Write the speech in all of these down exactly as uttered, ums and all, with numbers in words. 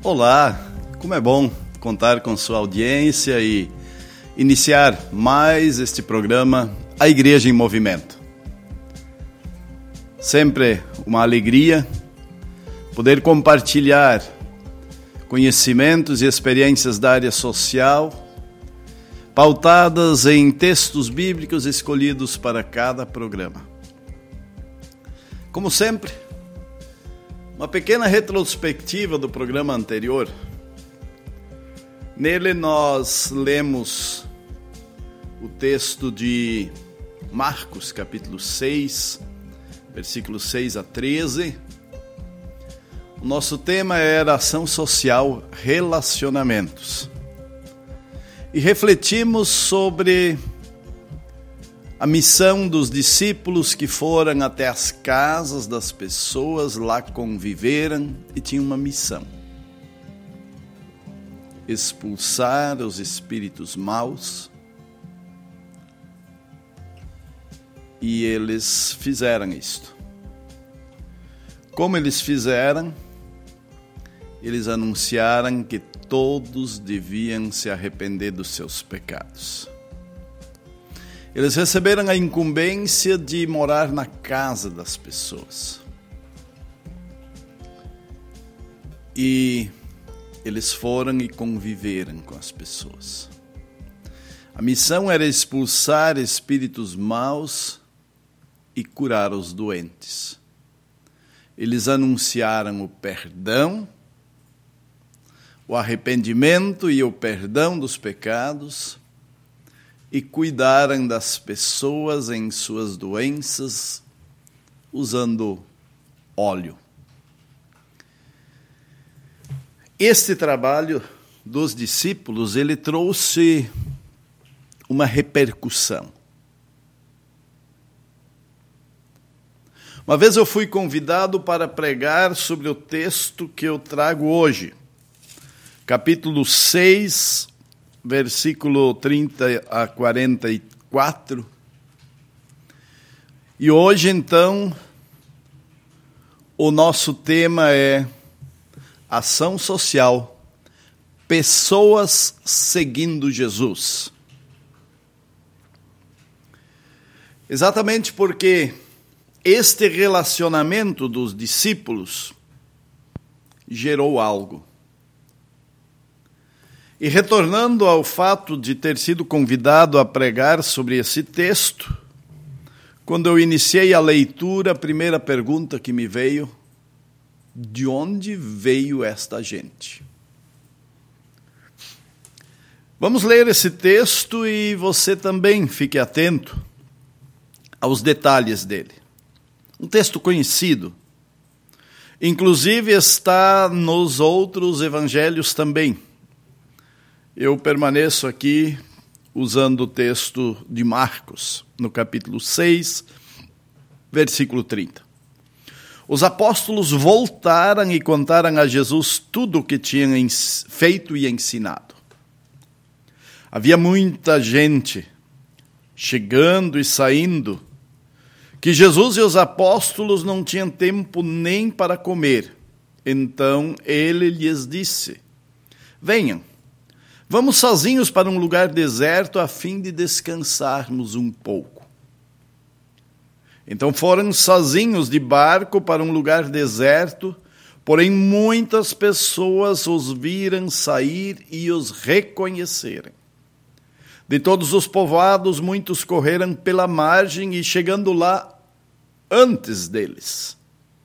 Olá, como é bom contar com sua audiência e iniciar mais este programa, A Igreja em Movimento. Sempre uma alegria poder compartilhar conhecimentos e experiências da área social, pautadas em textos bíblicos escolhidos para cada programa. Como sempre, uma pequena retrospectiva do programa anterior. Nele nós lemos o texto de Marcos, capítulo seis, versículos seis a treze. O nosso tema era ação social, relacionamentos. E refletimos sobre a missão dos discípulos que foram até as casas das pessoas, lá conviveram e tinham uma missão: expulsar os espíritos maus. E eles fizeram isto. Como eles fizeram? Eles anunciaram que todos deviam se arrepender dos seus pecados. Eles receberam a incumbência de morar na casa das pessoas. E eles foram e conviveram com as pessoas. A missão era expulsar espíritos maus e curar os doentes. Eles anunciaram o perdão, o arrependimento e o perdão dos pecados, e cuidaram das pessoas em suas doenças usando óleo. Este trabalho dos discípulos, ele trouxe uma repercussão. Uma vez eu fui convidado para pregar sobre o texto que eu trago hoje, capítulo seis, versículo trinta a quarenta e quatro. E hoje, então, o nosso tema é ação social, pessoas seguindo Jesus. Exatamente porque este relacionamento dos discípulos gerou algo. E retornando ao fato de ter sido convidado a pregar sobre esse texto, quando eu iniciei a leitura, a primeira pergunta que me veio: de onde veio esta gente? Vamos ler esse texto e você também fique atento aos detalhes dele. Um texto conhecido, inclusive está nos outros evangelhos também. Eu permaneço aqui usando o texto de Marcos, no capítulo seis, versículo trinta. Os apóstolos voltaram e contaram a Jesus tudo o que tinham feito e ensinado. Havia muita gente chegando e saindo, que Jesus e os apóstolos não tinham tempo nem para comer. Então ele lhes disse: venham, vamos sozinhos para um lugar deserto a fim de descansarmos um pouco. Então foram sozinhos de barco para um lugar deserto, porém muitas pessoas os viram sair e os reconheceram. De todos os povoados, muitos correram pela margem e chegando lá antes deles.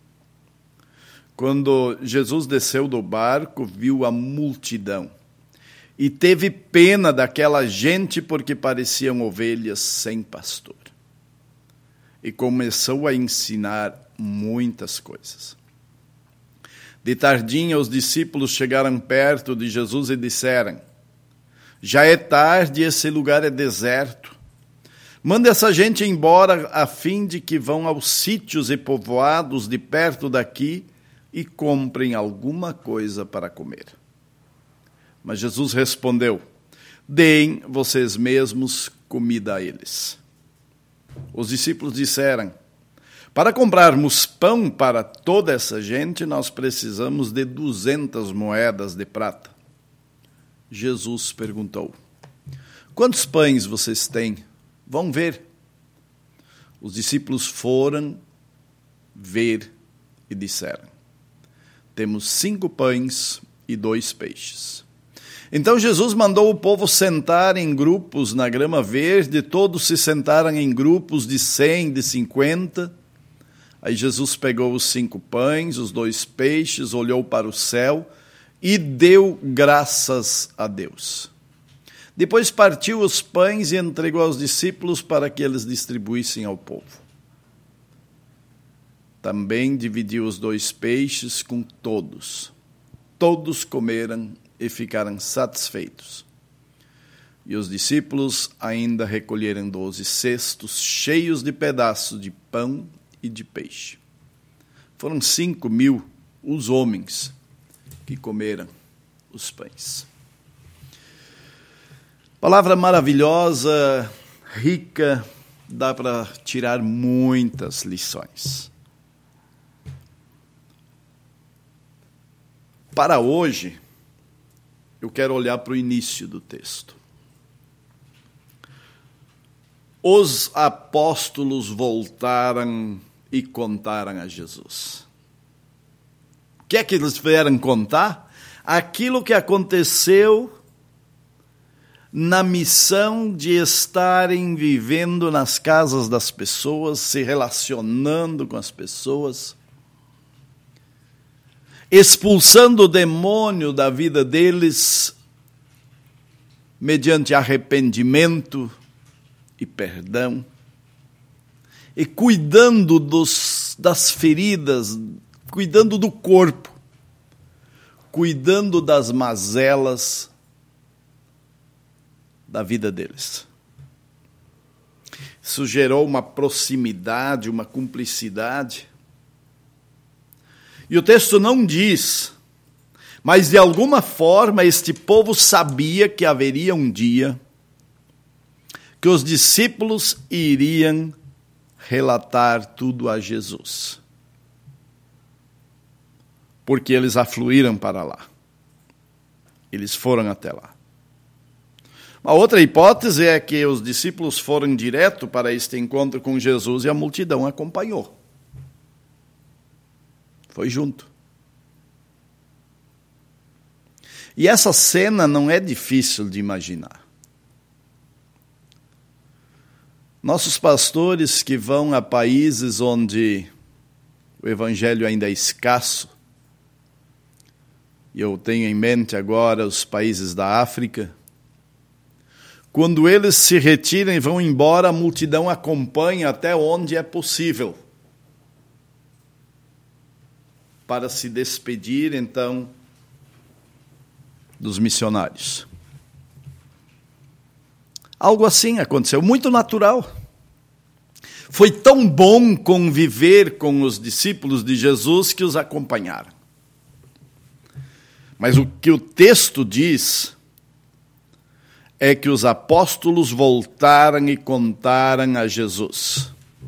Quando Jesus desceu do barco, viu a multidão e teve pena daquela gente, porque pareciam ovelhas sem pastor. E começou a ensinar muitas coisas. De tardinha, os discípulos chegaram perto de Jesus e disseram: já é tarde e esse lugar é deserto. Manda essa gente embora a fim de que vão aos sítios e povoados de perto daqui e comprem alguma coisa para comer. Mas Jesus respondeu: deem vocês mesmos comida a eles. Os discípulos disseram: Para comprarmos pão para toda essa gente, nós precisamos de duzentas moedas de prata. Jesus perguntou: quantos pães vocês têm? Vão ver. Os discípulos foram ver e disseram: temos cinco pães e dois peixes. Então Jesus mandou o povo sentar em grupos na grama verde, todos se sentaram em grupos de cem, de cinquenta. Aí Jesus pegou os cinco pães, os dois peixes, olhou para o céu e deu graças a Deus. Depois partiu os pães e entregou aos discípulos para que eles distribuíssem ao povo. Também dividiu os dois peixes com todos. Todos comeram e ficaram satisfeitos. E os discípulos ainda recolheram doze cestos cheios de pedaços de pão e de peixe. Foram cinco mil os homens que comeram os pães. Palavra maravilhosa, rica, dá para tirar muitas lições. Para hoje, eu quero olhar para o início do texto. Os apóstolos voltaram e contaram a Jesus. O que é que eles vieram contar? Aquilo que aconteceu na missão de estarem vivendo nas casas das pessoas, se relacionando com as pessoas, expulsando o demônio da vida deles mediante arrependimento e perdão, e cuidando dos, das feridas, cuidando do corpo, cuidando das mazelas da vida deles. Isso gerou uma proximidade, uma cumplicidade. E o texto não diz, mas de alguma forma este povo sabia que haveria um dia que os discípulos iriam relatar tudo a Jesus. Porque eles afluíram para lá. Eles foram até lá. Uma outra hipótese é que os discípulos foram direto para este encontro com Jesus e a multidão acompanhou. Foi junto. E essa cena não é difícil de imaginar. Nossos pastores que vão a países onde o evangelho ainda é escasso, e eu tenho em mente agora os países da África, quando eles se retiram e vão embora, a multidão acompanha até onde é possível, para se despedir, então, dos missionários. Algo assim aconteceu, muito natural. Foi tão bom conviver com os discípulos de Jesus que os acompanharam. Mas o que o texto diz é que os apóstolos voltaram e contaram a Jesus.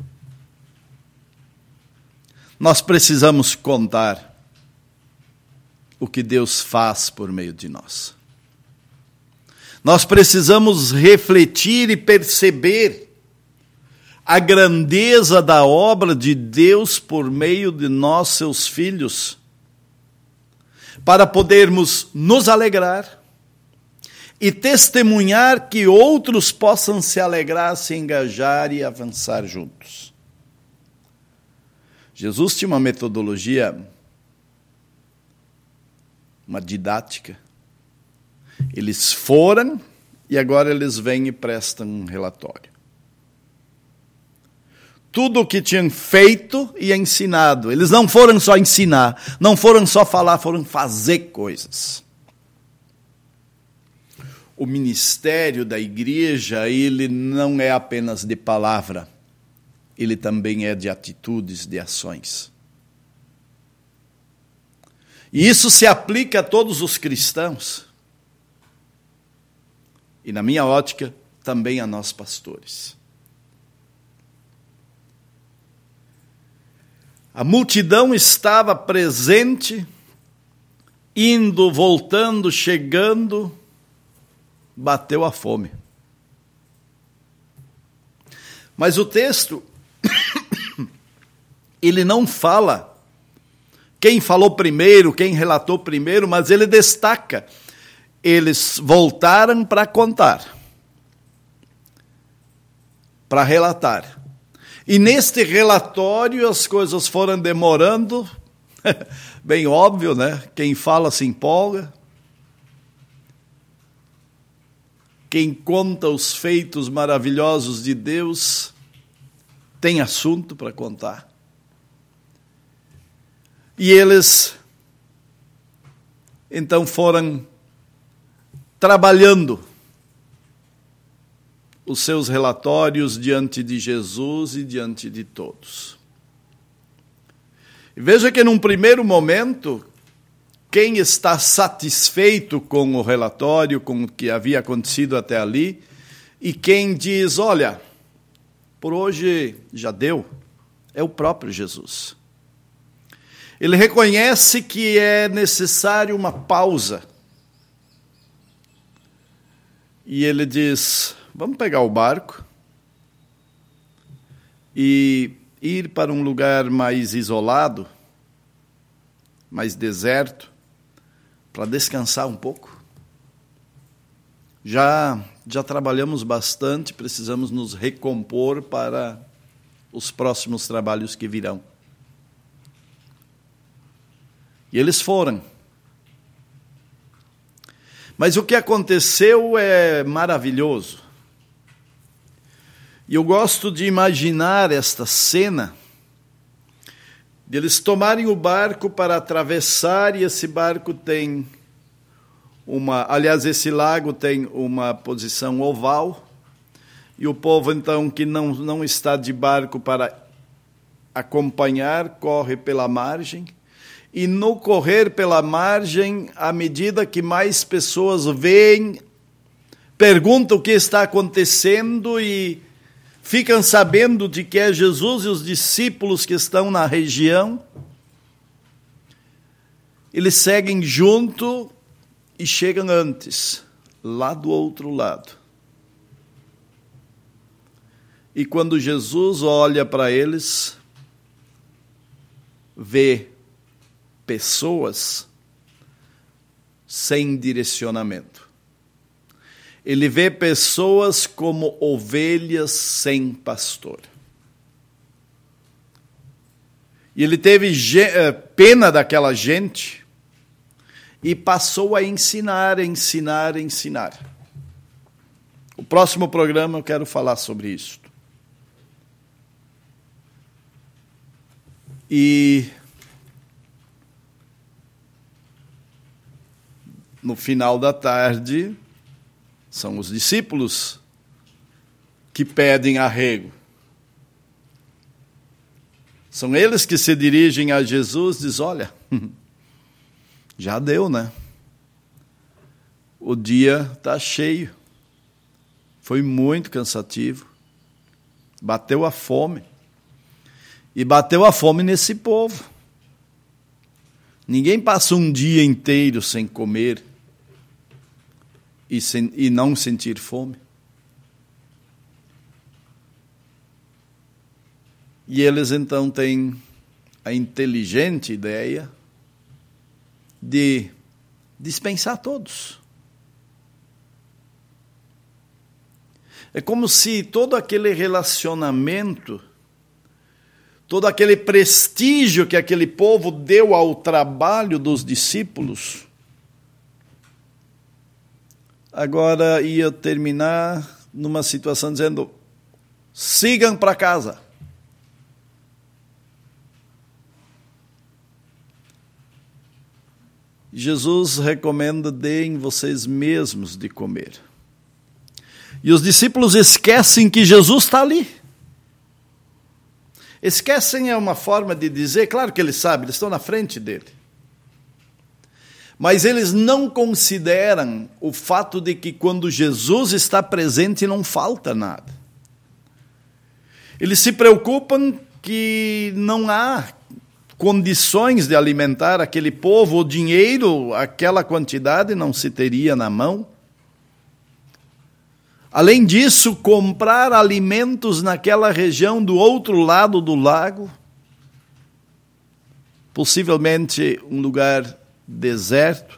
Nós precisamos contar o que Deus faz por meio de nós. Nós precisamos refletir e perceber a grandeza da obra de Deus por meio de nós, seus filhos, para podermos nos alegrar e testemunhar que outros possam se alegrar, se engajar e avançar juntos. Jesus tinha uma metodologia, uma didática. Eles foram e agora eles vêm e prestam um relatório. Tudo o que tinham feito e ensinado. Eles não foram só ensinar, não foram só falar, foram fazer coisas. O ministério da igreja, ele não é apenas de palavra, ele também é de atitudes, de ações. E isso se aplica a todos os cristãos. E na minha ótica, também a nós pastores. A multidão estava presente, indo, voltando, chegando, bateu a fome. Mas o texto, ele não fala quem falou primeiro, quem relatou primeiro, mas ele destaca. Eles voltaram para contar, para relatar. E neste relatório as coisas foram demorando, bem óbvio, né? Quem fala se empolga. Quem conta os feitos maravilhosos de Deus tem assunto para contar. E eles, então, foram trabalhando os seus relatórios diante de Jesus e diante de todos. E veja que, num primeiro momento, quem está satisfeito com o relatório, com o que havia acontecido até ali, e quem diz, olha, por hoje já deu, é o próprio Jesus. Ele reconhece que é necessário uma pausa. E ele diz, vamos pegar o barco e ir para um lugar mais isolado, mais deserto, para descansar um pouco. Já, já trabalhamos bastante, precisamos nos recompor para os próximos trabalhos que virão. E eles foram. Mas o que aconteceu é maravilhoso. E eu gosto de imaginar esta cena, de eles tomarem o barco para atravessar, e esse barco tem uma... Aliás, esse lago tem uma posição oval, e o povo, então, que não, não está de barco para acompanhar, corre pela margem. E no correr pela margem, à medida que mais pessoas veem, perguntam o que está acontecendo e ficam sabendo de que é Jesus e os discípulos que estão na região, eles seguem junto e chegam antes, lá do outro lado. E quando Jesus olha para eles, vê pessoas sem direcionamento. Ele vê pessoas como ovelhas sem pastor. E ele teve pena daquela gente e passou a ensinar, ensinar, ensinar. O próximo programa eu quero falar sobre isso. E no final da tarde, são os discípulos que pedem arrego. São eles que se dirigem a Jesus e dizem, olha, já deu, né? O dia está cheio. Foi muito cansativo. Bateu a fome. E bateu a fome nesse povo. Ninguém passa um dia inteiro sem comer e, sem, e não sentir fome. E eles então têm a inteligente ideia de dispensar todos. É como se todo aquele relacionamento, todo aquele prestígio que aquele povo deu ao trabalho dos discípulos, agora ia terminar numa situação dizendo, sigam para casa. Jesus recomenda, deem vocês mesmos de comer. E os discípulos esquecem que Jesus está ali. Esquecem é uma forma de dizer, claro que eles sabem, eles estão na frente dele. Mas eles não consideram o fato de que quando Jesus está presente não falta nada. Eles se preocupam que não há condições de alimentar aquele povo, o dinheiro, aquela quantidade não se teria na mão. Além disso, comprar alimentos naquela região do outro lado do lago, possivelmente um lugar deserto.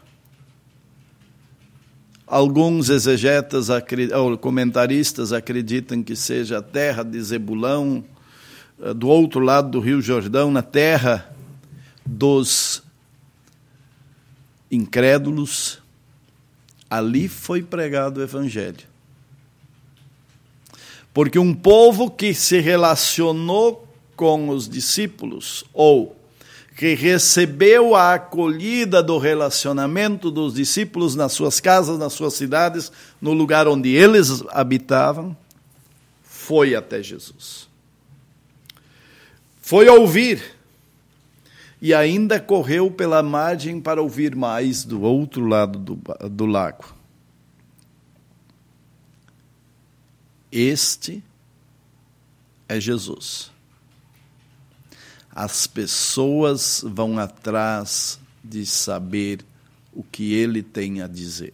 Alguns exegetas ou comentaristas acreditam que seja a terra de Zebulão, do outro lado do Rio Jordão, na terra dos incrédulos. Ali foi pregado o evangelho. Porque um povo que se relacionou com os discípulos, ou que recebeu a acolhida do relacionamento dos discípulos nas suas casas, nas suas cidades, no lugar onde eles habitavam, foi até Jesus. Foi ouvir, e ainda correu pela margem para ouvir mais do outro lado do, do lago. Este é Jesus. As pessoas vão atrás de saber o que ele tem a dizer.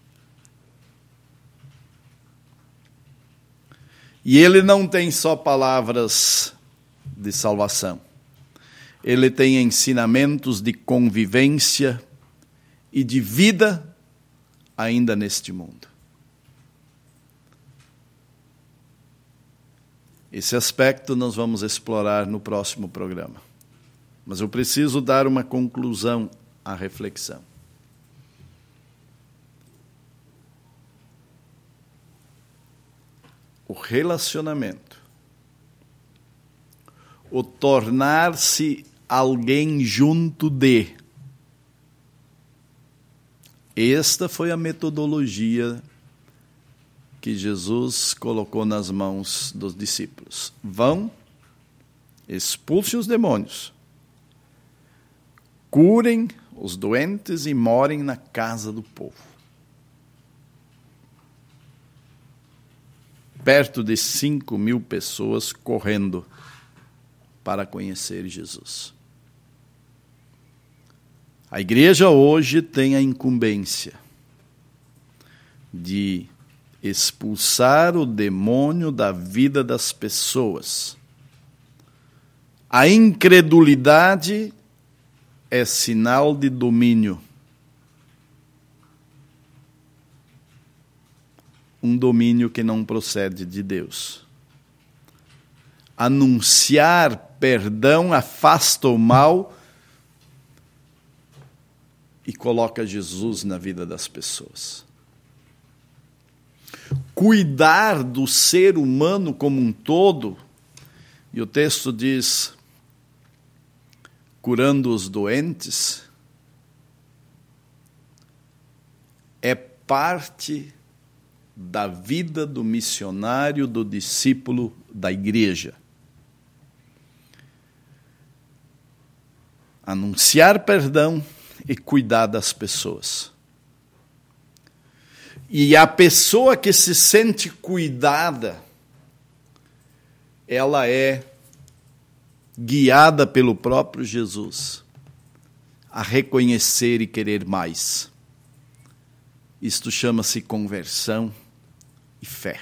E ele não tem só palavras de salvação. Ele tem ensinamentos de convivência e de vida ainda neste mundo. Esse aspecto nós vamos explorar no próximo programa. Mas eu preciso dar uma conclusão à reflexão. O relacionamento, o tornar-se alguém junto de. Esta foi a metodologia que Jesus colocou nas mãos dos discípulos. Vão, expulsem os demônios, curem os doentes e morem na casa do povo. Perto de cinco mil pessoas correndo para conhecer Jesus. A igreja hoje tem a incumbência de expulsar o demônio da vida das pessoas. A incredulidade é sinal de domínio. Um domínio que não procede de Deus. Anunciar perdão afasta o mal e coloca Jesus na vida das pessoas. Cuidar do ser humano como um todo, e o texto diz, curando os doentes, é parte da vida do missionário, do discípulo da igreja. Anunciar perdão e cuidar das pessoas. E a pessoa que se sente cuidada, ela é guiada pelo próprio Jesus a reconhecer e querer mais. Isto chama-se conversão e fé.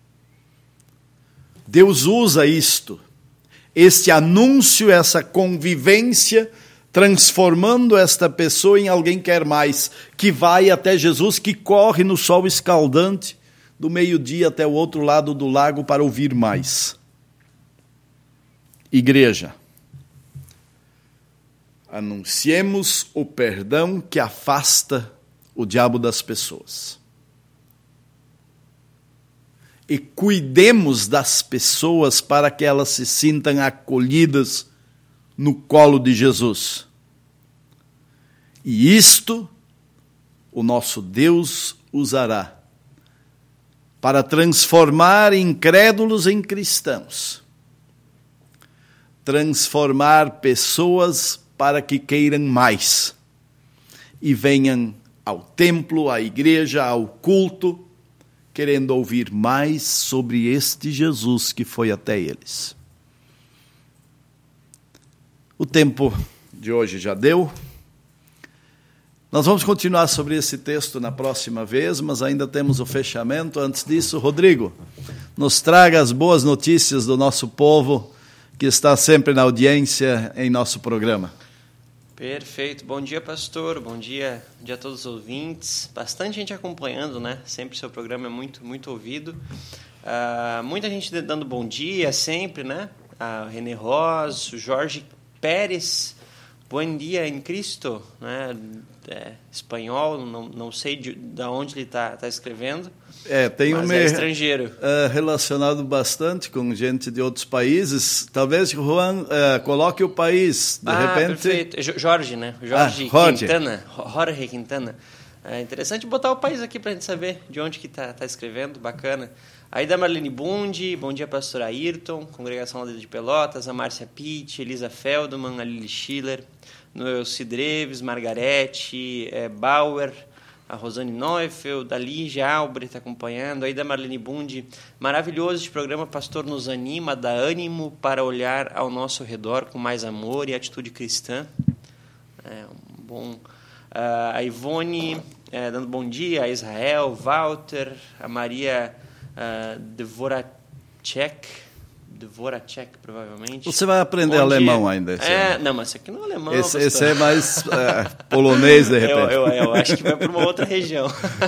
Deus usa isto, este anúncio, essa convivência, transformando esta pessoa em alguém que quer mais, que vai até Jesus, que corre no sol escaldante, do meio-dia até o outro lado do lago para ouvir mais. Igreja, anunciemos o perdão que afasta o diabo das pessoas. E cuidemos das pessoas para que elas se sintam acolhidas no colo de Jesus. E isto o nosso Deus usará para transformar incrédulos em cristãos. Transformar pessoas para que queiram mais e venham ao templo, à igreja, ao culto, querendo ouvir mais sobre este Jesus que foi até eles. O tempo de hoje já deu. Nós vamos continuar sobre esse texto na próxima vez, mas ainda temos o fechamento. Antes disso, Rodrigo, nos traga as boas notícias do nosso povo que está sempre na audiência em nosso programa. Perfeito. Bom dia, pastor. Bom dia, bom dia a todos os ouvintes. Bastante gente acompanhando, né? Sempre seu programa é muito, muito ouvido. Uh, muita gente dando bom dia sempre, né? A uh, René Ross, o Jorge Pérez, bom dia em Cristo, né? É, espanhol, não, não sei de, de onde ele está tá escrevendo, é, tem mas um é estrangeiro. Uh, relacionado bastante com gente de outros países. Talvez Juan uh, coloque o país, de ah, repente... perfeito. Jorge, né? Jorge ah, Quintana. Jorge Quintana. É interessante botar o país aqui para a gente saber de onde que está tá escrevendo, bacana. Aí da Marlene Bundi, bom dia, pastor Ayrton, Congregação Aldeia de Pelotas, a Márcia Pitt, Elisa Feldman, a Lili Schiller, Noel Cidreves, Margarete, é, Bauer, a Rosane Neufeld, a Lígia Albrecht acompanhando, aí da Marlene Bundi, maravilhoso este programa, pastor nos anima, dá ânimo para olhar ao nosso redor com mais amor e atitude cristã. É um bom... Uh, a Ivone, é, dando bom dia, a Israel, Walter, a Maria uh, Dvoracek, Dvoracek, provavelmente. Você vai aprender bom alemão dia. ainda. Esse é, não, mas isso aqui não é alemão. Esse, esse é mais uh, polonês, de repente. Eu, eu, eu acho que vai para uma outra região.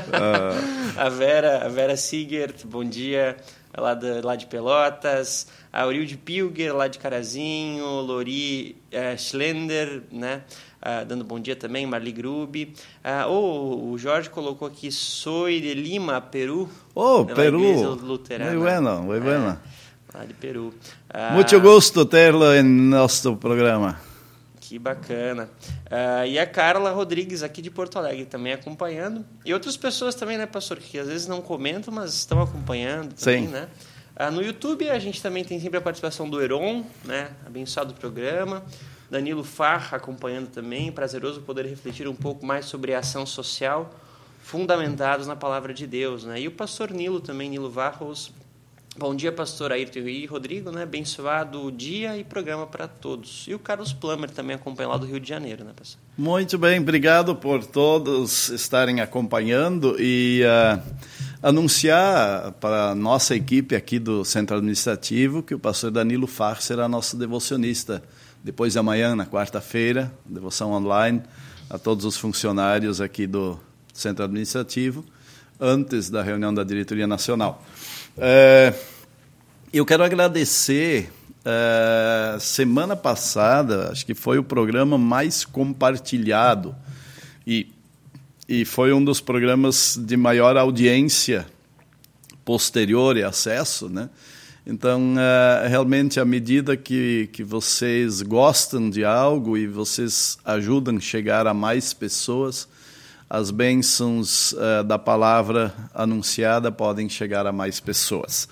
Uh. A Vera, a Vera Sigert, bom dia, lá de, lá de Pelotas. A Aurilde Pilger, lá de Carazinho. Lori uh, Schlender, né? Uh, dando bom dia também, Marli Grubi. Uh, oh, o Jorge colocou aqui, Soy de Lima, Peru. Oh, Peru. Muito bueno, muito bueno. É, lá de Peru. Uh, Muito gosto tê-lo em nosso programa. Que bacana. Uh, e a Carla Rodrigues, aqui de Porto Alegre, também acompanhando. E outras pessoas também, né, pastor, que às vezes não comentam, mas estão acompanhando também, Sim. né? Uh, no YouTube a gente também tem sempre a participação do Heron, né? Abençoado programa. Danilo Farr acompanhando também. Prazeroso poder refletir um pouco mais sobre a ação social fundamentados na palavra de Deus, né? E o pastor Nilo também, Nilo Varros. Bom dia, pastor Ayrton e Rodrigo, né? Abençoado dia e programa para todos. E o Carlos Plummer também acompanha lá do Rio de Janeiro, né, pastor? Muito bem, obrigado por todos estarem acompanhando e uh, anunciar para a nossa equipe aqui do Centro Administrativo que o pastor Danilo Farr será nosso devocionista depois de amanhã, na quarta-feira, devoção online a todos os funcionários aqui do Centro Administrativo, antes da reunião da Diretoria Nacional. É, eu quero agradecer, é, semana passada, acho que foi o programa mais compartilhado e, e foi um dos programas de maior audiência posterior e acesso, né? Então, uh, realmente, à medida que, que vocês gostam de algo e vocês ajudam a chegar a mais pessoas, as bênçãos uh, da palavra anunciada podem chegar a mais pessoas.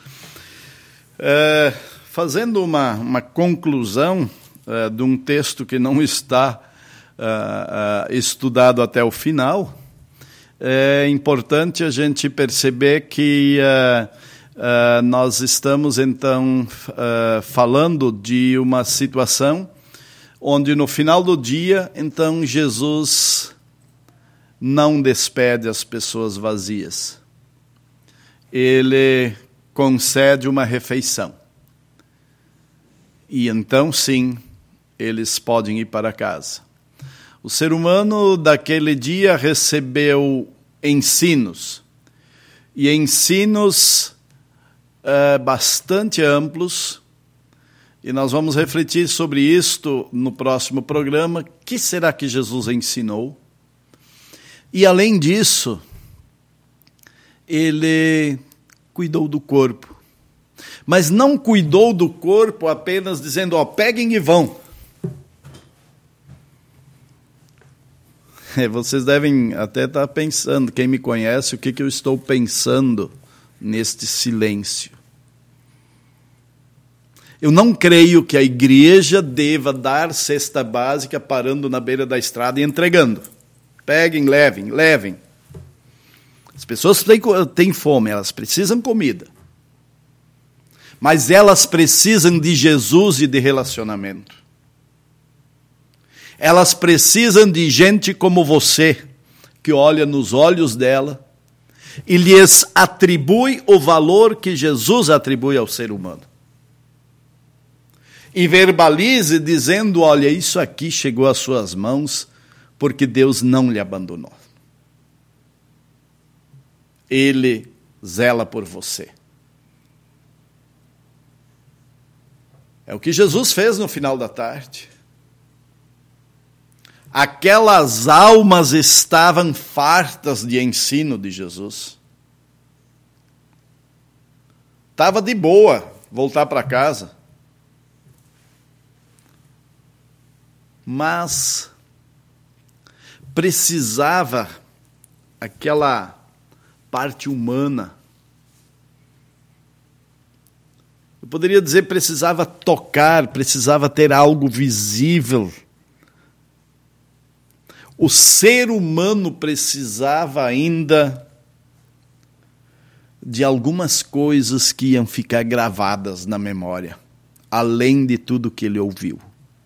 Uh, fazendo uma, uma conclusão uh, de um texto que não está uh, uh, estudado até o final, é importante a gente perceber que... Uh, Uh, nós estamos, então, uh, falando de uma situação onde, no final do dia, então, Jesus não despede as pessoas vazias. Ele concede uma refeição. E, então, sim, eles podem ir para casa. O ser humano, daquele dia, recebeu ensinos. E ensinos... Uh, bastante amplos, e nós vamos refletir sobre isto no próximo programa. O que será que Jesus ensinou? E, além disso, ele cuidou do corpo. Mas não cuidou do corpo apenas dizendo, ó, peguem e vão. Vocês devem até estar pensando, quem me conhece, o que, que eu estou pensando neste silêncio. Eu não creio que a igreja deva dar cesta básica parando na beira da estrada e entregando. Peguem, levem, levem. As pessoas têm, têm fome, elas precisam de comida. Mas elas precisam de Jesus e de relacionamento. Elas precisam de gente como você, que olha nos olhos dela e lhes atribui o valor que Jesus atribui ao ser humano. E verbalize dizendo, olha, isso aqui chegou às suas mãos porque Deus não lhe abandonou. Ele zela por você. É o que Jesus fez no final da tarde. Aquelas almas estavam fartas de ensino de Jesus. Estava de boa voltar para casa. Mas precisava aquela parte humana. Eu poderia dizer, precisava tocar, precisava ter algo visível. O ser humano precisava ainda de algumas coisas que iam ficar gravadas na memória, além de tudo que ele ouviu.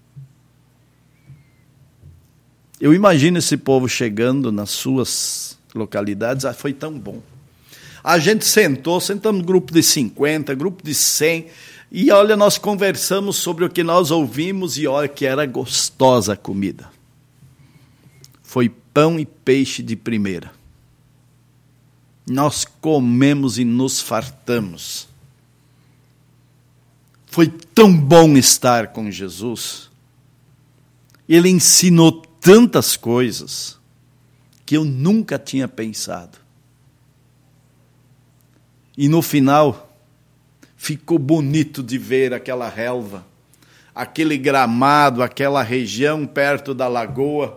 Eu imagino esse povo chegando nas suas localidades, ah, foi tão bom. A gente sentou, sentamos grupo de cinquenta, grupo de cem, e olha, nós conversamos sobre o que nós ouvimos e olha que era gostosa a comida. Foi pão e peixe de primeira. Nós comemos e nos fartamos. Foi tão bom estar com Jesus. Ele ensinou tantas coisas que eu nunca tinha pensado. E no final, ficou bonito de ver aquela relva, aquele gramado, aquela região perto da lagoa,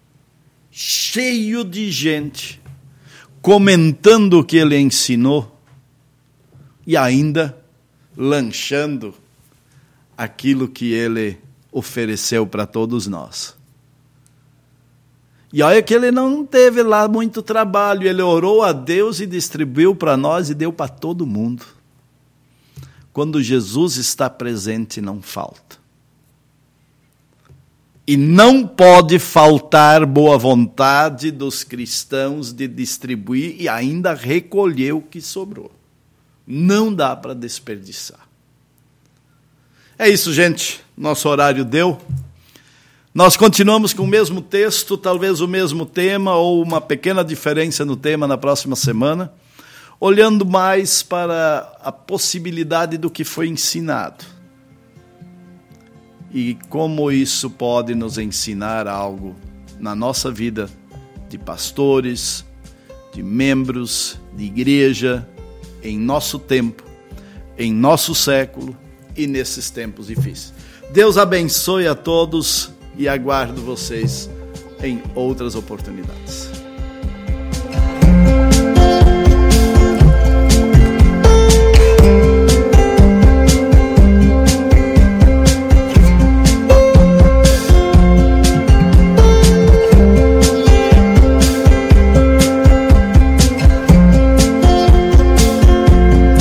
cheio de gente, comentando o que ele ensinou e ainda lanchando aquilo que ele ofereceu para todos nós. E olha que ele não teve lá muito trabalho, ele orou a Deus e distribuiu para nós e deu para todo mundo. Quando Jesus está presente, não falta. E não pode faltar boa vontade dos cristãos de distribuir e ainda recolher o que sobrou. Não dá para desperdiçar. É isso, gente. Nosso horário deu. Nós continuamos com o mesmo texto, talvez o mesmo tema ou uma pequena diferença no tema na próxima semana, olhando mais para a possibilidade do que foi ensinado. E como isso pode nos ensinar algo na nossa vida de pastores, de membros de igreja, em nosso tempo, em nosso século e nesses tempos difíceis. Deus abençoe a todos e aguardo vocês em outras oportunidades.